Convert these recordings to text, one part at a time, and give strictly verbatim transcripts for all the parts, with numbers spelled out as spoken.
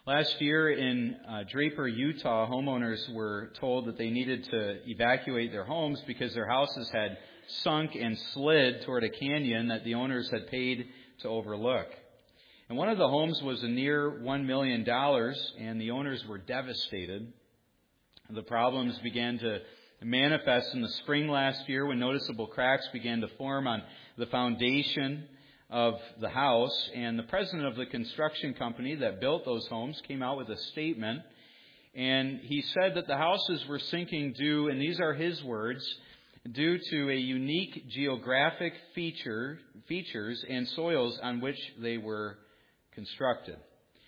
Last year in uh, Draper, Utah, homeowners were told that they needed to evacuate their homes because their houses had sunk and slid toward a canyon that the owners had paid to overlook. And one of the homes was a near one million dollars, and the owners were devastated. The problems began to manifest in the spring last year when noticeable cracks began to form on the foundation of the house, and the president of the construction company that built those homes came out with a statement, and he said that the houses were sinking due, and these are his words, due to a unique geographic feature, features and soils on which they were constructed.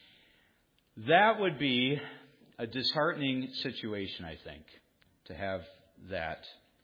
That would be a disheartening situation, I think, to have that.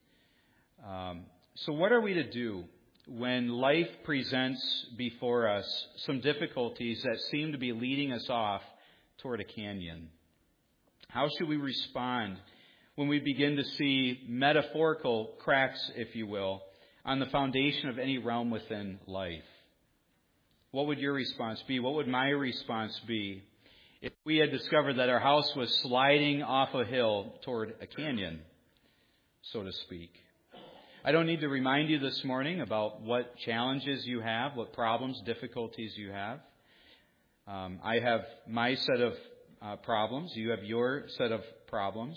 Um, so what are we to do when life presents before us some difficulties that seem to be leading us off toward a canyon? How should we respond when we begin to see metaphorical cracks, if you will, on the foundation of any realm within life? What would your response be? What would my response be if we had discovered that our house was sliding off a hill toward a canyon, so to speak? I don't need to remind you this morning about what challenges you have, what problems, difficulties you have. Um, I have my set of uh, problems. You have your set of problems.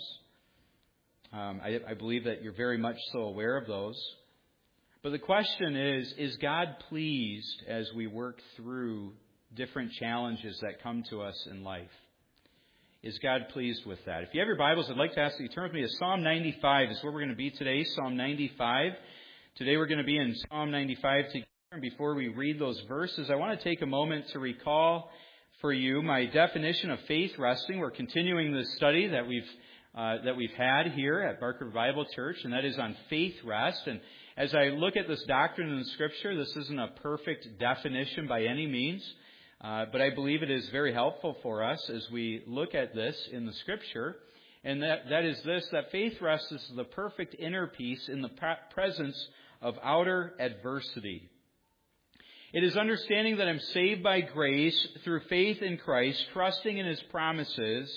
Um, I, I believe that you're very much so aware of those. But the question is, is God pleased as we work through different challenges that come to us in life? Is God pleased with that? If you have your Bibles, I'd like to ask that you turn with me to Psalm ninety-five. This is where we're going to be today, Psalm ninety-five. Today we're going to be in Psalm ninety-five together. And before we read those verses, I want to take a moment to recall for you my definition of faith resting. We're continuing the study that we've uh, that we've had here at Barker Bible Church, and that is on faith rest. And as I look at this doctrine in the Scripture, this isn't a perfect definition by any means. Uh, but I believe it is very helpful for us as we look at this in the Scripture. And that, that is this, that faith rests is the perfect inner peace in the presence of outer adversity. It is understanding that I'm saved by grace through faith in Christ, trusting in His promises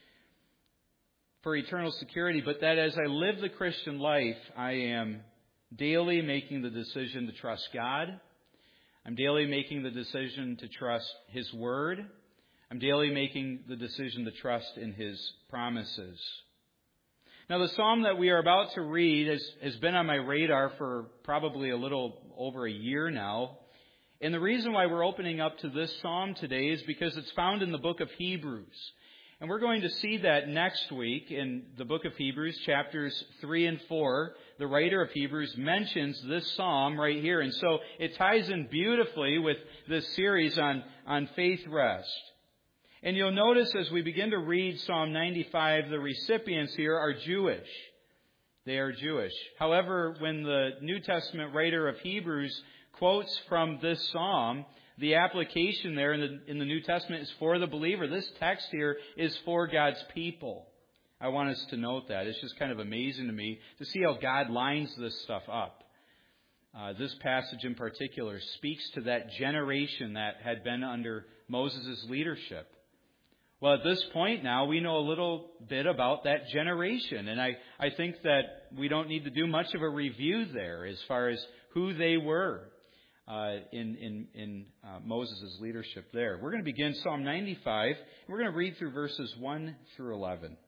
for eternal security, but that as I live the Christian life, I am daily making the decision to trust God. I'm daily making the decision to trust His Word. I'm daily making the decision to trust in His promises. Now, the psalm that we are about to read has, has been on my radar for probably a little over a year now. And the reason why we're opening up to this psalm today is because it's found in the book of Hebrews. And we're going to see that next week in the book of Hebrews, chapters three and four. The writer of Hebrews mentions this psalm right here. And so it ties in beautifully with this series on, on faith rest. And you'll notice as we begin to read Psalm ninety-five, the recipients here are Jewish. They are Jewish. However, when the New Testament writer of Hebrews quotes from this psalm, the application there in the, in the New Testament is for the believer. This text here is for God's people. I want us to note that. It's just kind of amazing to me to see how God lines this stuff up. Uh, this passage in particular speaks to that generation that had been under Moses' leadership. Well, at this point now, we know a little bit about that generation. And I, I think that we don't need to do much of a review there as far as who they were. Uh, in in, in uh, Moses' leadership there. We're going to begin Psalm ninety-five. We're going to read through verses one through eleven.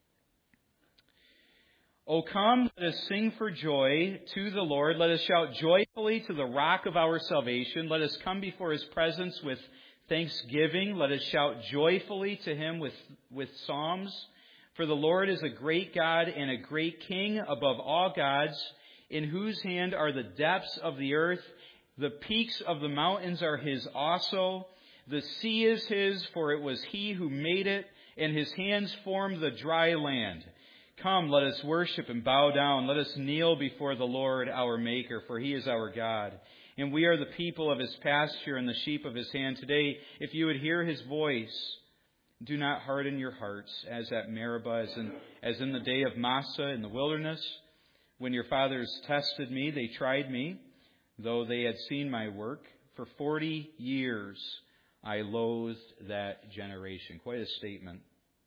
O come, let us sing for joy to the Lord. Let us shout joyfully to the rock of our salvation. Let us come before His presence with thanksgiving. Let us shout joyfully to Him with, with psalms. For the Lord is a great God and a great King above all gods, in whose hand are the depths of the earth. The peaks of the mountains are His also. The sea is His, for it was He who made it, and His hands formed the dry land. Come, let us worship and bow down. Let us kneel before the Lord our Maker, for He is our God. And we are the people of His pasture and the sheep of His hand. Today, if you would hear His voice, do not harden your hearts, as at Meribah, as in, as in the day of Massah in the wilderness. When your fathers tested me, they tried me, though they had seen my work. For forty years I loathed that generation. Quite a statement.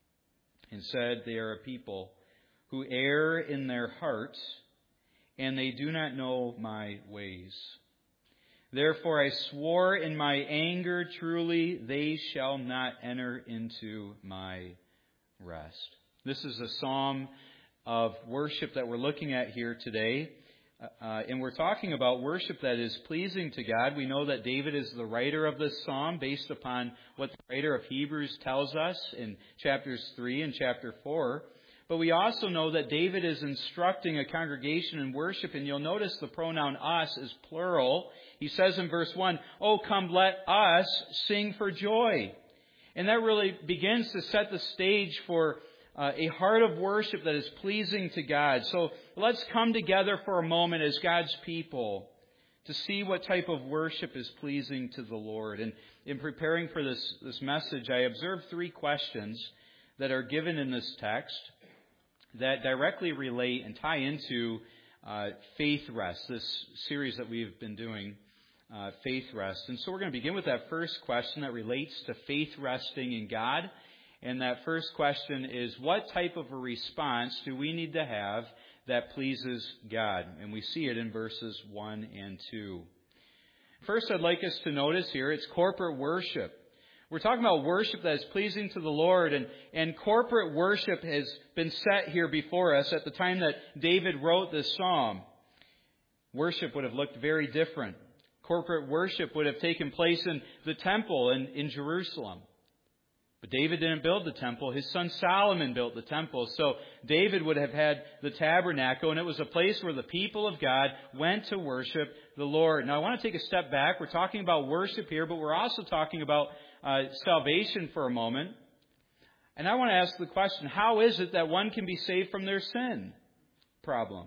And said, they are a people who err in their hearts, and they do not know my ways. Therefore I swore in my anger, truly they shall not enter into my rest. This is a psalm of worship that we're looking at here today. Uh, and we're talking about worship that is pleasing to God. We know that David is the writer of this psalm based upon what the writer of Hebrews tells us in chapters three and chapter four. But we also know that David is instructing a congregation in worship, and you'll notice the pronoun us is plural. He says in verse one, "Oh, come, let us sing for joy." And that really begins to set the stage for Uh, a heart of worship that is pleasing to God. So let's come together for a moment as God's people to see what type of worship is pleasing to the Lord. And in preparing for this, this message, I observed three questions that are given in this text that directly relate and tie into uh, Faith Rest, this series that we've been doing, uh, Faith Rest. And so we're going to begin with that first question that relates to faith resting in God. And that first question is, what type of a response do we need to have that pleases God? And we see it in verses one and two. First, I'd like us to notice here, it's corporate worship. We're talking about worship that is pleasing to the Lord, and, and corporate worship has been set here before us at the time that David wrote this psalm. Worship would have looked very different. Corporate worship would have taken place in the temple in, in Jerusalem. But David didn't build the temple. His son Solomon built the temple. So David would have had the tabernacle, and it was a place where the people of God went to worship the Lord. Now, I want to take a step back. We're talking about worship here, but we're also talking about uh, salvation for a moment. And I want to ask the question, how is it that one can be saved from their sin problem?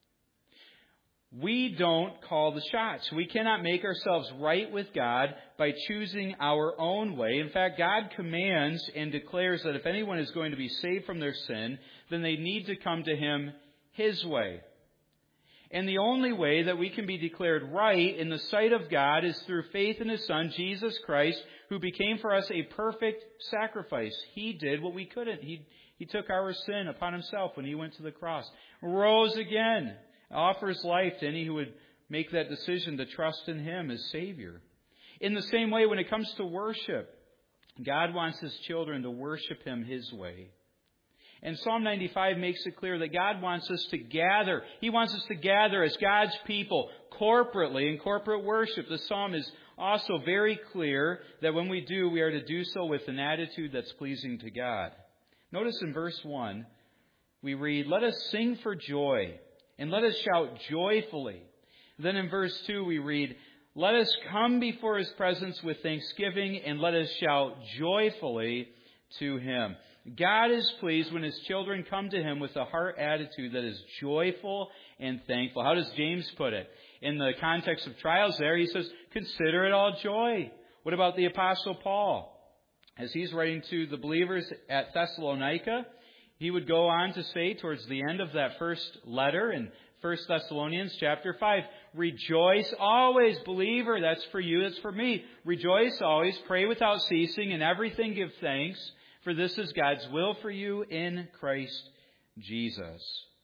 We don't call the shots. We cannot make ourselves right with God by choosing our own way. In fact, God commands and declares that if anyone is going to be saved from their sin, then they need to come to Him His way. And the only way that we can be declared right in the sight of God is through faith in His Son, Jesus Christ, who became for us a perfect sacrifice. He did what we couldn't. He, he took our sin upon Himself when He went to the cross, rose again, offers life to any who would make that decision to trust in Him as Savior. In the same way, when it comes to worship, God wants His children to worship Him His way. And Psalm ninety-five makes it clear that God wants us to gather. He wants us to gather as God's people corporately in corporate worship. The psalm is also very clear that when we do, we are to do so with an attitude that's pleasing to God. Notice in verse one, we read, "Let us sing for joy, and let us shout joyfully." Then in verse two we read, "Let us come before His presence with thanksgiving, and let us shout joyfully to Him." God is pleased when His children come to Him with a heart attitude that is joyful and thankful. How does James put it? In the context of trials there, he says, "Consider it all joy." What about the Apostle Paul? As he's writing to the believers at Thessalonica, he would go on to say towards the end of that first letter in First Thessalonians chapter five, "Rejoice always, believer." That's for you, that's for me. "Rejoice always, pray without ceasing, in everything give thanks, for this is God's will for you in Christ Jesus."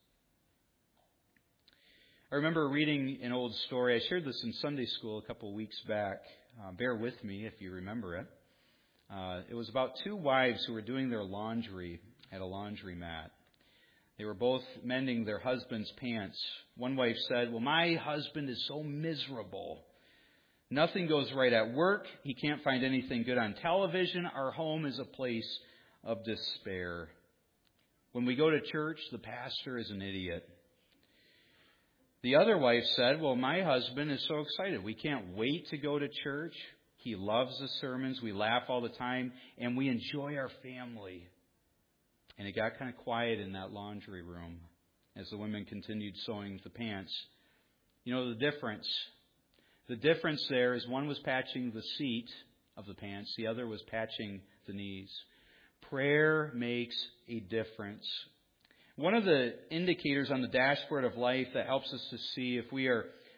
I remember reading an old story. I shared this in Sunday school a couple of weeks back. Uh, bear with me if you remember it. Uh, it was about two wives who were doing their laundry at a laundromat. They were both mending their husband's pants. One wife said, "Well, my husband is so miserable. Nothing goes right at work. He can't find anything good on television. Our home is a place of despair. When we go to church, the pastor is an idiot." The other wife said, "Well, my husband is so excited. We can't wait to go to church. He loves the sermons. We laugh all the time, and we enjoy our family." And it got kind of quiet in that laundry room as the women continued sewing the pants. You know the difference? The difference there is one was patching the seat of the pants. The other was patching the knees. Prayer makes a difference. One of the indicators on the dashboard of life that helps us to see if we are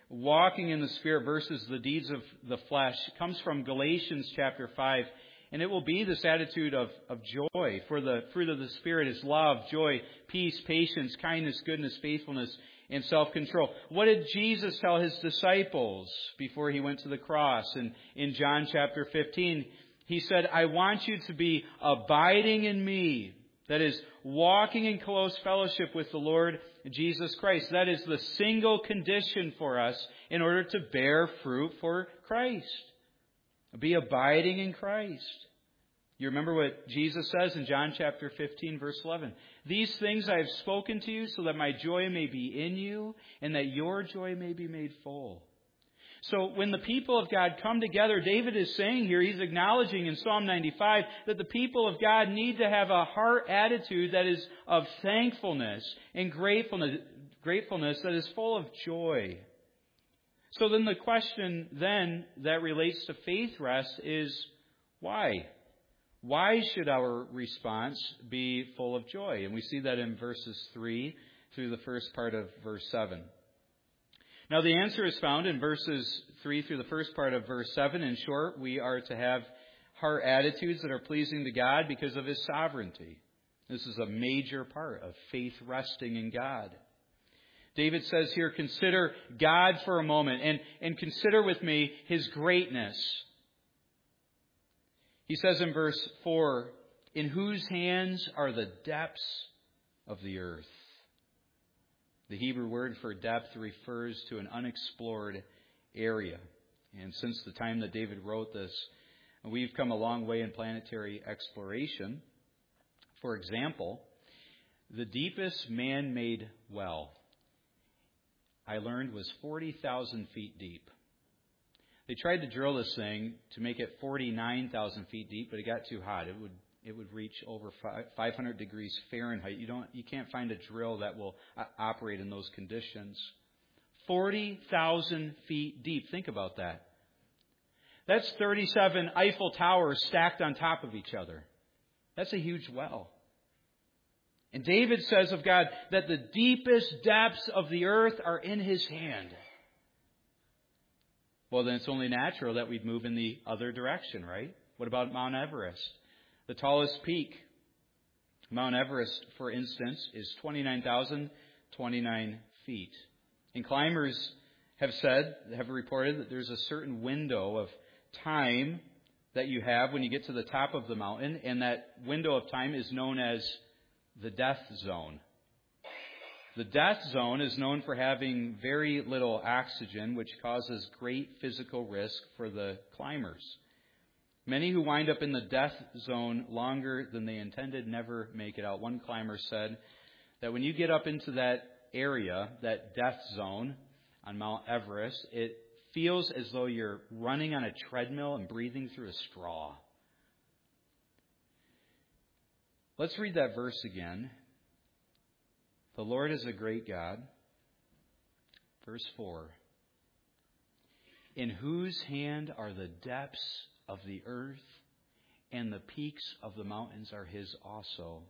walking in the Spirit versus the deeds of the flesh comes from Galatians chapter five. And it will be this attitude of, of joy. For the fruit of the Spirit is love, joy, peace, patience, kindness, goodness, faithfulness, and self-control. What did Jesus tell his disciples before he went to the cross? And in John chapter fifteen, he said, I want you to be abiding in me. That is, walking in close fellowship with the Lord Jesus Christ. That is the single condition for us in order to bear fruit for Christ. Be abiding in Christ. You remember what Jesus says in John chapter fifteen, verse eleven. These things I have spoken to you so that my joy may be in you and that your joy may be made full. So when the people of God come together, David is saying here, he's acknowledging in Psalm ninety-five that the people of God need to have a heart attitude that is of thankfulness and gratefulness, gratefulness that is full of joy. So then the question then that relates to faith rest is why? Why should our response be full of joy? And we see that in verses three through the first part of verse seven. Now the answer is found in verses three through the first part of verse seven. In short, we are to have heart attitudes that are pleasing to God because of His sovereignty. This is a major part of faith resting in God. David says here, consider God for a moment and, and consider with me His greatness. He says in verse four, in whose hands are the depths of the earth? The Hebrew word for depth refers to an unexplored area. And since the time that David wrote this, we've come a long way in planetary exploration. For example, the deepest man-made well, I learned, was forty thousand feet deep. They tried to drill this thing to make it forty-nine thousand feet deep, but it got too hot. It would it would reach over five hundred degrees Fahrenheit. You don't you can't find a drill that will operate in those conditions. forty thousand feet deep. Think about that. That's thirty-seven Eiffel Towers stacked on top of each other. That's a huge well. And David says of God that the deepest depths of the earth are in His hand. Well, then it's only natural that we'd move in the other direction, right? What about Mount Everest? The tallest peak. Mount Everest, for instance, is twenty-nine thousand twenty-nine feet. And climbers have said, have reported that there's a certain window of time that you have when you get to the top of the mountain, and that window of time is known as the death zone. The death zone is known for having very little oxygen, which causes great physical risk for the climbers. Many who wind up in the death zone longer than they intended never make it out. One climber said that when you get up into that area, that death zone on Mount Everest, it feels as though you're running on a treadmill and breathing through a straw. Let's read that verse again. The Lord is a great God. Verse four. In whose hand are the depths of the earth, and the peaks of the mountains are His also.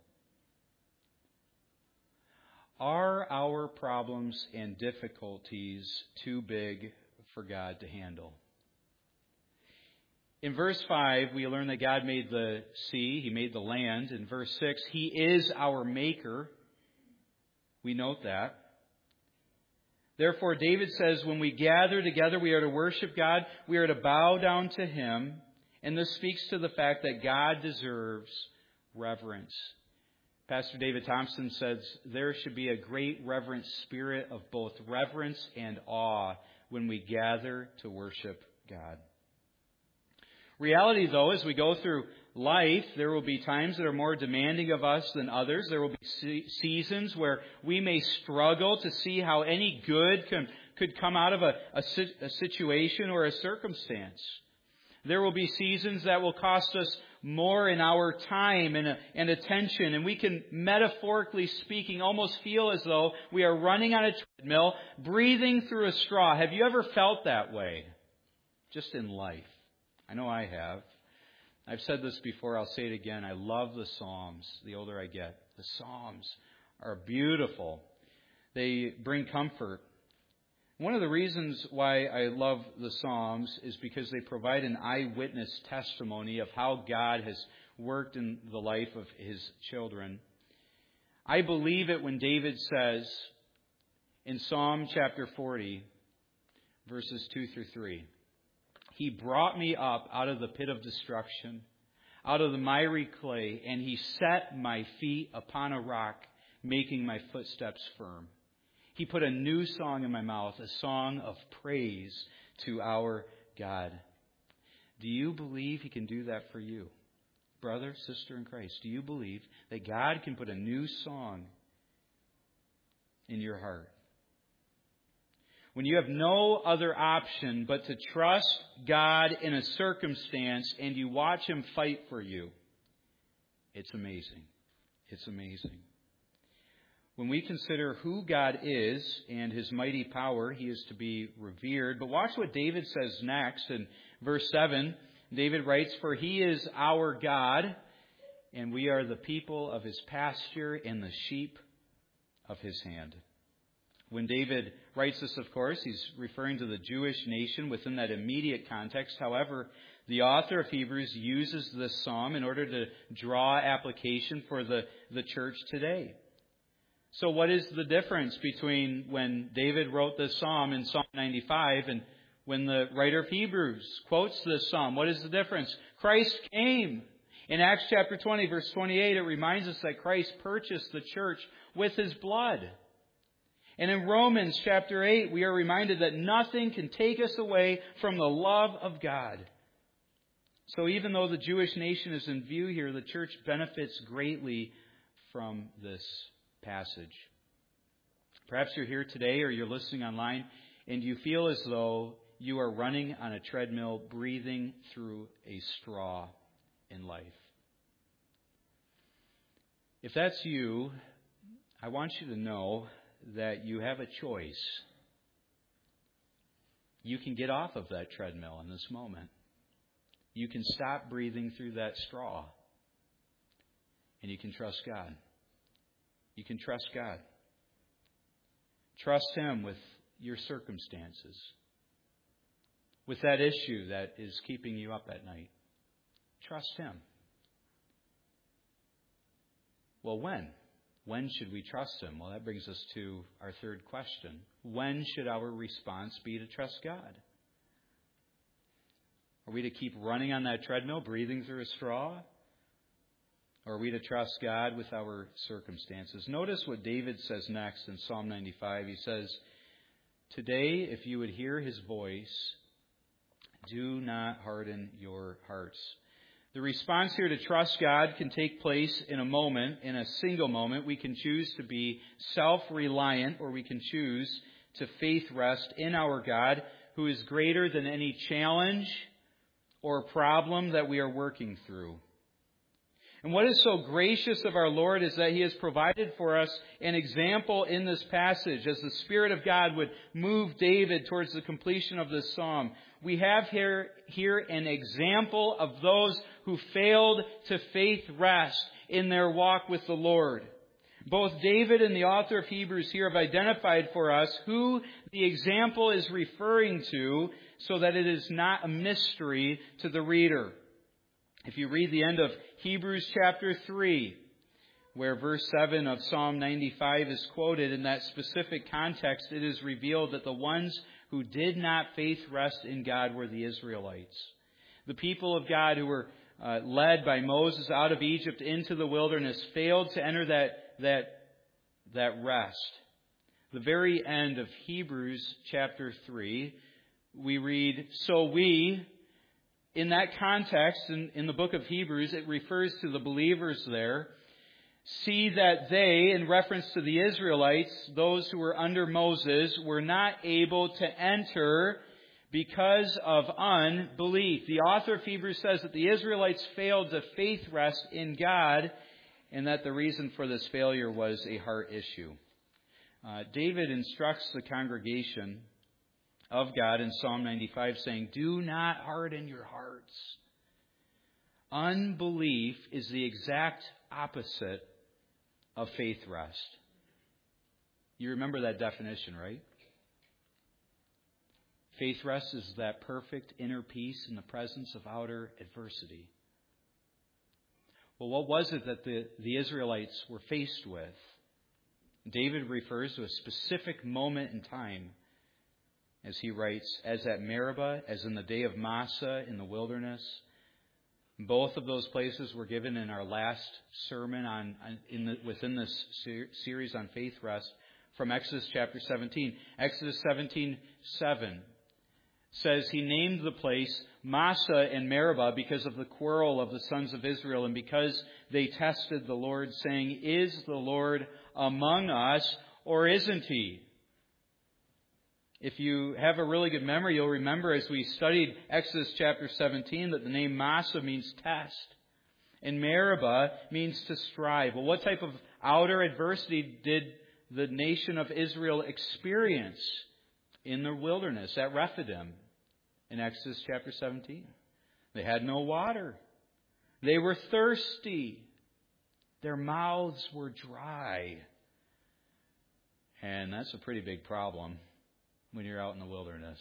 Are our problems and difficulties too big for God to handle? In verse five, we learn that God made the sea, He made the land. In verse six, He is our maker. We note that. Therefore, David says, when we gather together, we are to worship God. We are to bow down to Him. And this speaks to the fact that God deserves reverence. Pastor David Thompson says, there should be a great reverent spirit of both reverence and awe when we gather to worship God. Reality, though, as we go through life, there will be times that are more demanding of us than others. There will be seasons where we may struggle to see how any good can, could come out of a, a, a situation or a circumstance. There will be seasons that will cost us more in our time and, and attention, and we can, metaphorically speaking, almost feel as though we are running on a treadmill, breathing through a straw. Have you ever felt that way? Just in life. I know I have. I've said this before, I'll say it again. I love the Psalms the older I get. The Psalms are beautiful. They bring comfort. One of the reasons why I love the Psalms is because they provide an eyewitness testimony of how God has worked in the life of His children. I believe it when David says in Psalm chapter forty, verses two through three, He brought me up out of the pit of destruction, out of the miry clay, and He set my feet upon a rock, making my footsteps firm. He put a new song in my mouth, a song of praise to our God. Do you believe He can do that for you? Brother, sister in Christ, do you believe that God can put a new song in your heart? When you have no other option but to trust God in a circumstance and you watch Him fight for you, it's amazing. It's amazing. When we consider who God is and His mighty power, He is to be revered. But watch what David says next in verse seven. David writes, "For He is our God, and we are the people of His pasture and the sheep of His hand." When David writes this, of course, he's referring to the Jewish nation within that immediate context. However, the author of Hebrews uses this psalm in order to draw application for the, the church today. So what is the difference between when David wrote this psalm in Psalm ninety-five and when the writer of Hebrews quotes this psalm? What is the difference? Christ came. In Acts chapter twenty, verse twenty-eight, it reminds us that Christ purchased the church with His blood. And in Romans chapter eight, we are reminded that nothing can take us away from the love of God. So even though the Jewish nation is in view here, the church benefits greatly from this passage. Perhaps you're here today or you're listening online and you feel as though you are running on a treadmill, breathing through a straw in life. If that's you, I want you to know that you have a choice. You can get off of that treadmill in this moment. You can stop breathing through that straw. And you can trust God. You can trust God. Trust Him with your circumstances. With that issue that is keeping you up at night. Trust Him. Well, when? When should we trust Him? Well, that brings us to our third question. When should our response be to trust God? Are we to keep running on that treadmill, breathing through a straw? Or are we to trust God with our circumstances? Notice what David says next in Psalm ninety-five. He says, "Today, if you would hear His voice, do not harden your hearts." The response here to trust God can take place in a moment, in a single moment. We can choose to be self-reliant, or we can choose to faith rest in our God, who is greater than any challenge or problem that we are working through. And what is so gracious of our Lord is that He has provided for us an example in this passage. As the Spirit of God would move David towards the completion of this psalm, we have here, here an example of those who failed to faith rest in their walk with the Lord. Both David and the author of Hebrews here have identified for us who the example is referring to, so that it is not a mystery to the reader. If you read the end of Hebrews chapter three, where verse seven of Psalm ninety-five is quoted, in that specific context, it is revealed that the ones who did not faith rest in God were the Israelites. The people of God who were uh, led by Moses out of Egypt into the wilderness failed to enter that, that, that rest. The very end of Hebrews chapter three, we read, "So we..." In that context, in, in the book of Hebrews, it refers to the believers there. "See that they," in reference to the Israelites, those who were under Moses, were not able to enter because of unbelief. The author of Hebrews says that the Israelites failed to faith rest in God, and that the reason for this failure was a heart issue. Uh, David instructs the congregation of God in Psalm ninety-five, saying, "Do not harden your hearts." Unbelief is the exact opposite of faith rest. You remember that definition, right? Faith rest is that perfect inner peace in the presence of outer adversity. Well, what was it that the, the Israelites were faced with? David refers to a specific moment in time as he writes, as at Meribah, as in the day of Massah in the wilderness. Both of those places were given in our last sermon on, in the, within this ser- series on faith rest from Exodus chapter seventeen. Exodus seventeen seven says he named the place Massah and Meribah because of the quarrel of the sons of Israel and because they tested the Lord, saying, "Is the Lord among us, or isn't he?" If you have a really good memory, you'll remember as we studied Exodus chapter seventeen that the name Massah means test, and Meribah means to strive. Well, what type of outer adversity did the nation of Israel experience in the wilderness at Rephidim in Exodus chapter seventeen? They had no water. They were thirsty. Their mouths were dry. And that's a pretty big problem when you're out in the wilderness.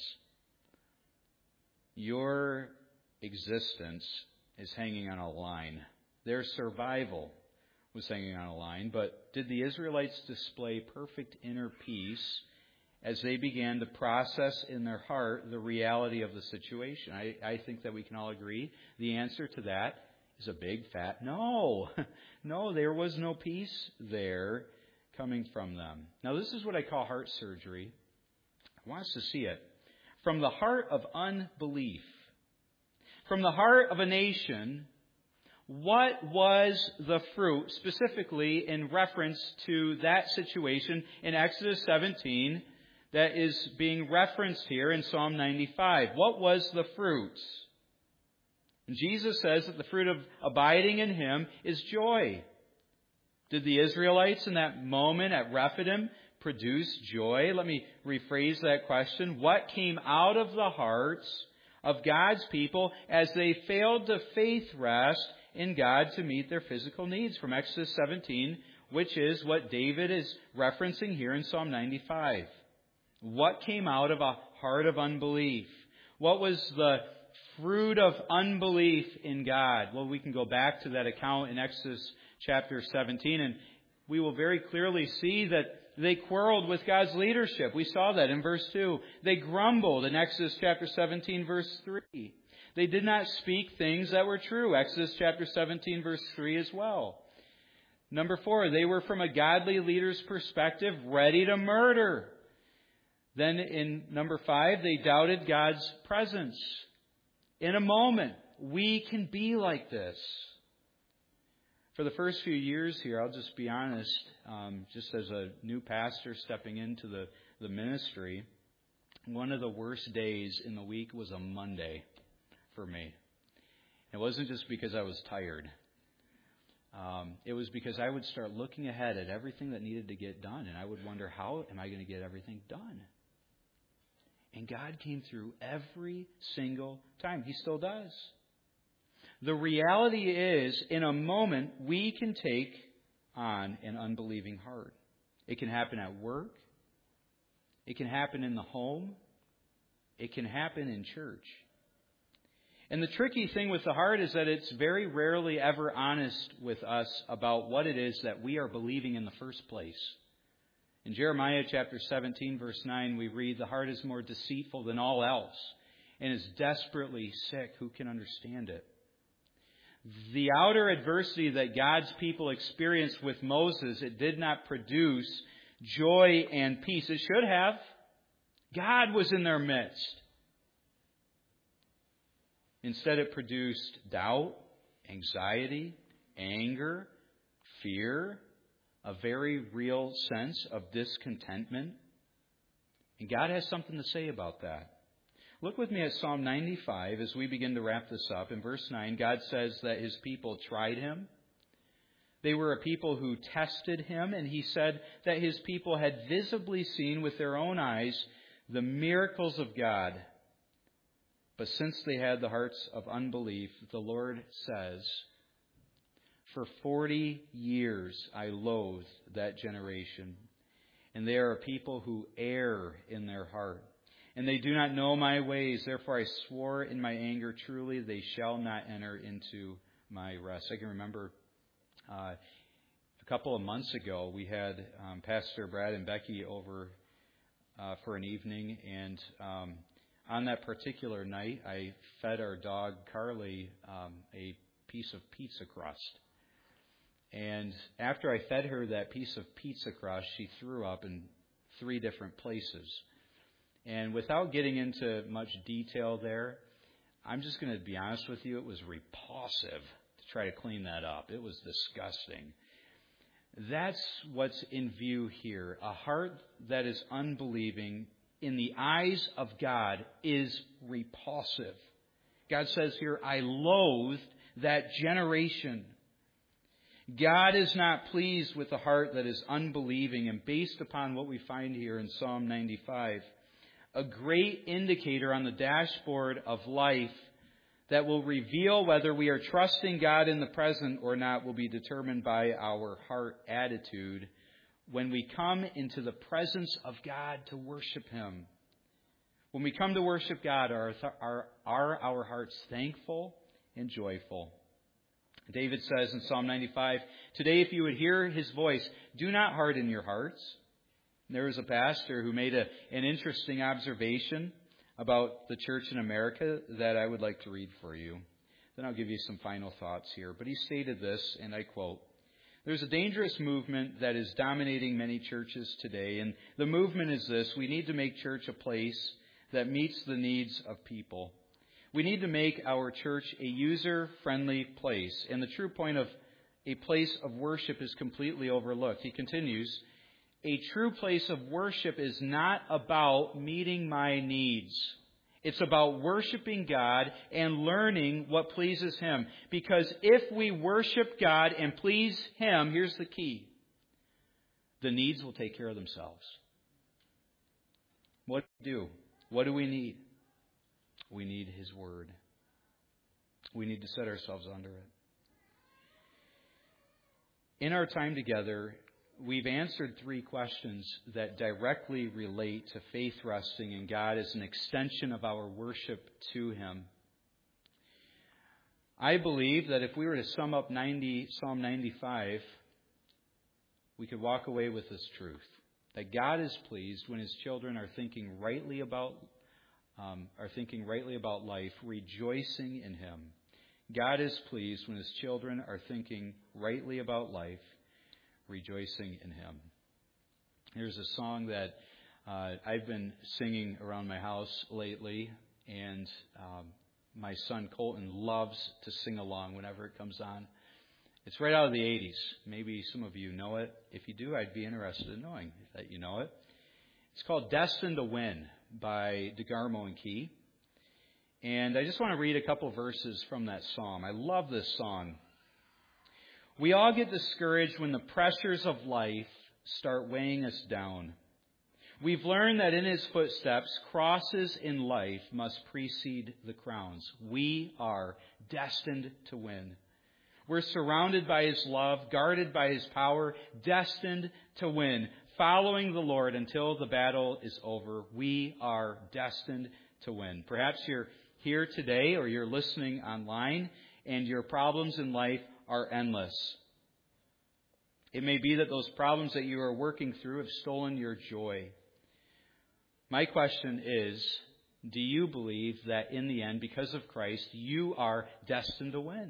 Your existence is hanging on a line. Their survival was hanging on a line. But did the Israelites display perfect inner peace as they began to process in their heart the reality of the situation? I, I think that we can all agree the answer to that is a big fat no. No, there was no peace there coming from them. Now, this is what I call heart surgery. I want us to see it. From the heart of unbelief, from the heart of a nation, what was the fruit, specifically in reference to that situation in Exodus seventeen that is being referenced here in Psalm ninety-five? What was the fruit? And Jesus says that the fruit of abiding in Him is joy. Did the Israelites in that moment at Rephidim produce joy? Let me rephrase that question. What came out of the hearts of God's people as they failed to faith rest in God to meet their physical needs? From Exodus seventeen, which is what David is referencing here in Psalm ninety-five. What came out of a heart of unbelief? What was the fruit of unbelief in God? Well, we can go back to that account in Exodus chapter seventeen, and we will very clearly see that they quarreled with God's leadership. We saw that in verse two. They grumbled in Exodus chapter seventeen, verse three. They did not speak things that were true. Exodus chapter seventeen, verse three as well. Number four, they were from a godly leader's perspective ready to murder. Then in number five, they doubted God's presence. In a moment, we can be like this. For the first few years here, I'll just be honest, um, just as a new pastor stepping into the, the ministry, one of the worst days in the week was a Monday for me. It wasn't just because I was tired. Um, it was because I would start looking ahead at everything that needed to get done, and I would wonder, how am I going to get everything done? And God came through every single time. He still does. The reality is, in a moment, we can take on an unbelieving heart. It can happen at work. It can happen in the home. It can happen in church. And the tricky thing with the heart is that it's very rarely ever honest with us about what it is that we are believing in the first place. In Jeremiah chapter seventeen, verse nine, we read, "The heart is more deceitful than all else and is desperately sick. Who can understand it?" The outer adversity that God's people experienced with Moses, it did not produce joy and peace. It should have. God was in their midst. Instead, it produced doubt, anxiety, anger, fear, a very real sense of discontentment. And God has something to say about that. Look with me at Psalm ninety-five as we begin to wrap this up. In verse nine, God says that His people tried Him. They were a people who tested Him, and He said that His people had visibly seen with their own eyes the miracles of God. But since they had the hearts of unbelief, the Lord says, "For forty years I loathed that generation, and they are a people who err in their heart. and they do not know my ways. Therefore I swore in my anger, truly they shall not enter into my rest. I can remember uh, a couple of months ago, we had um, Pastor Brad and Becky over uh, for an evening, and um, on that particular night, I fed our dog Carly um, a piece of pizza crust. And after I fed her that piece of pizza crust, she threw up in three different places. And without getting into much detail there, I'm just going to be honest with you, it was repulsive to try to clean that up. It was disgusting. That's what's in view here. A heart that is unbelieving in the eyes of God is repulsive. God says here, I loathed that generation. God is not pleased with a heart that is unbelieving, and based upon what we find here in Psalm ninety-five, a great indicator on the dashboard of life that will reveal whether we are trusting God in the present or not will be determined by our heart attitude when we come into the presence of God to worship Him. When we come to worship God, are, are, are our hearts thankful and joyful? David says in Psalm ninety-five, today if you would hear His voice, do not harden your hearts. There was a pastor who made a, an interesting observation about the church in America that I would like to read for you. Then I'll give you some final thoughts here. But he stated this, and I quote, there's a dangerous movement that is dominating many churches today, and the movement is this: we need to make church a place that meets the needs of people. We need to make our church a user-friendly place, and the true point of a place of worship is completely overlooked. He continues, a true place of worship is not about meeting my needs. It's about worshiping God and learning what pleases Him. Because if we worship God and please Him, here's the key: the needs will take care of themselves. What do we do? What do we need? We need His Word. We need to set ourselves under it. In our time together, we've answered three questions that directly relate to faith resting in God as an extension of our worship to Him. I believe that if we were to sum up ninety, Psalm ninety-five, we could walk away with this truth: that God is pleased when His children are thinking rightly about um, are thinking rightly about life, rejoicing in Him. God is pleased when His children are thinking rightly about life, rejoicing in Him. There's a song that uh, I've been singing around my house lately, and um, my son Colton loves to sing along whenever it comes on. It's right out of the eighties. Maybe some of you know it. If you do, I'd be interested in knowing that you know it. It's called Destined to Win by DeGarmo and Key. And I just want to read a couple verses from that psalm. I love this song. We all get discouraged when the pressures of life start weighing us down. We've learned that in His footsteps, crosses in life must precede the crowns. We are destined to win. We're surrounded by His love, guarded by His power, destined to win, following the Lord until the battle is over. We are destined to win. Perhaps you're here today or you're listening online and your problems in life are endless. It may be that those problems that you are working through have stolen your joy. My question is, do you believe that in the end, because of Christ, you are destined to win?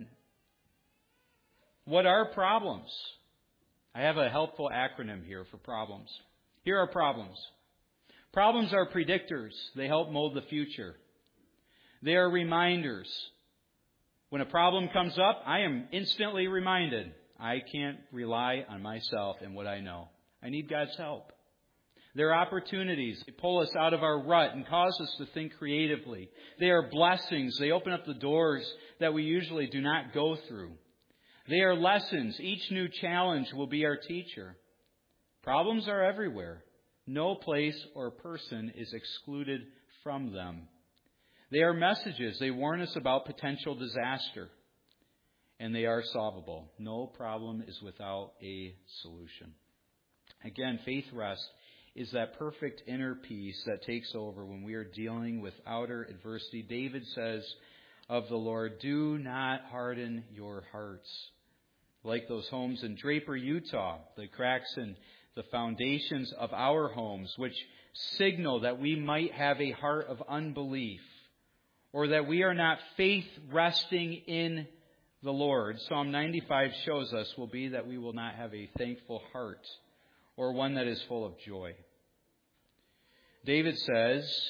What are problems? I have a helpful acronym here for problems. Here are problems. Problems are predictors. They help mold the future. They are reminders. When a problem comes up, I am instantly reminded I can't rely on myself and what I know. I need God's help. They're opportunities. They pull us out of our rut and cause us to think creatively. They are blessings. They open up the doors that we usually do not go through. They are lessons. Each new challenge will be our teacher. Problems are everywhere. No place or person is excluded from them. They are messages. They warn us about potential disaster. And they are solvable. No problem is without a solution. Again, faith rest is that perfect inner peace that takes over when we are dealing with outer adversity. David says of the Lord, "Do not harden your hearts." Like those homes in Draper, Utah, the cracks in the foundations of our homes, which signal that we might have a heart of unbelief, or that we are not faith resting in the Lord, Psalm ninety-five shows us, will be that we will not have a thankful heart, or one that is full of joy. David says,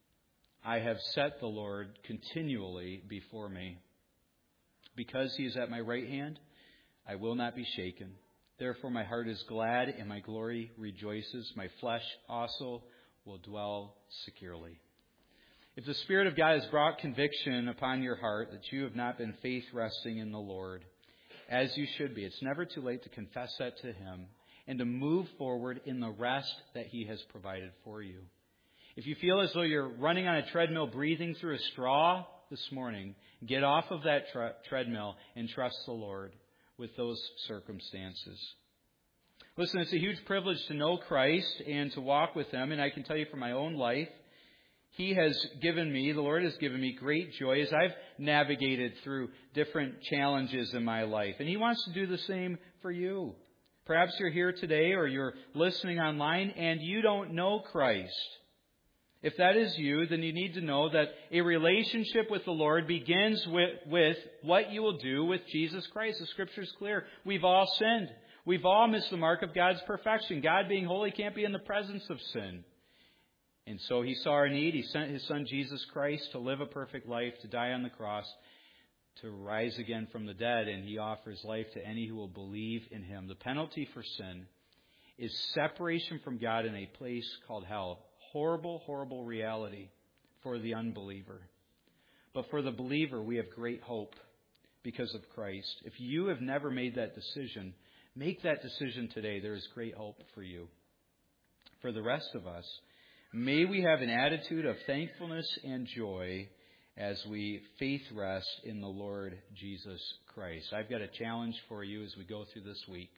"I have set the Lord continually before me. Because he is at my right hand, I will not be shaken. Therefore my heart is glad and my glory rejoices. My flesh also will dwell securely." If the Spirit of God has brought conviction upon your heart that you have not been faith resting in the Lord, as you should be, it's never too late to confess that to Him and to move forward in the rest that He has provided for you. If you feel as though you're running on a treadmill, breathing through a straw this morning, get off of that tre- treadmill and trust the Lord with those circumstances. Listen, it's a huge privilege to know Christ and to walk with Him, and I can tell you from my own life, He has given me, the Lord has given me great joy as I've navigated through different challenges in my life. And He wants to do the same for you. Perhaps you're here today or you're listening online and you don't know Christ. If that is you, then you need to know that a relationship with the Lord begins with, with what you will do with Jesus Christ. The Scripture is clear. We've all sinned. We've all missed the mark of God's perfection. God being holy can't be in the presence of sin. And so He saw our need. He sent His Son Jesus Christ to live a perfect life, to die on the cross, to rise again from the dead. And He offers life to any who will believe in Him. The penalty for sin is separation from God in a place called hell. Horrible, horrible reality for the unbeliever. But for the believer, we have great hope because of Christ. If you have never made that decision, make that decision today. There is great hope for you. For the rest of us, may we have an attitude of thankfulness and joy as we faith rest in the Lord Jesus Christ. I've got a challenge for you as we go through this week.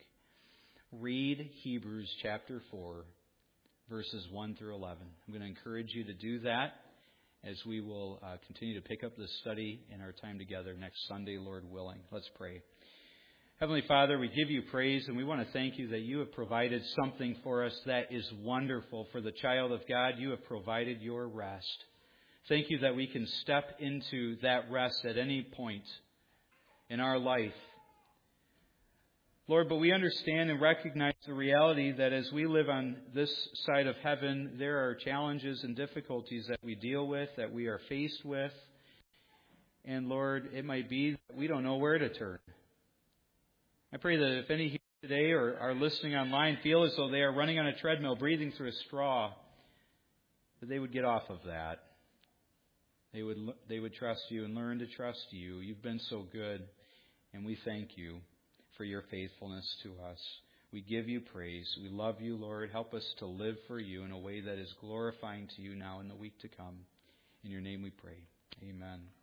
Read Hebrews chapter four, verses one through eleven. I'm going to encourage you to do that as we will uh, continue to pick up this study in our time together next Sunday, Lord willing. Let's pray. Heavenly Father, we give you praise and we want to thank you that you have provided something for us that is wonderful. For the child of God, you have provided your rest. Thank you that we can step into that rest at any point in our life. Lord, but we understand and recognize the reality that as we live on this side of heaven, there are challenges and difficulties that we deal with, that we are faced with. And Lord, it might be that we don't know where to turn. I pray that if any here today or are listening online feel as though they are running on a treadmill, breathing through a straw, that they would get off of that. They would they would trust you and learn to trust you. You've been so good, and we thank you for your faithfulness to us. We give you praise. We love you, Lord. Help us to live for you in a way that is glorifying to you now in the week to come. In your name we pray. Amen.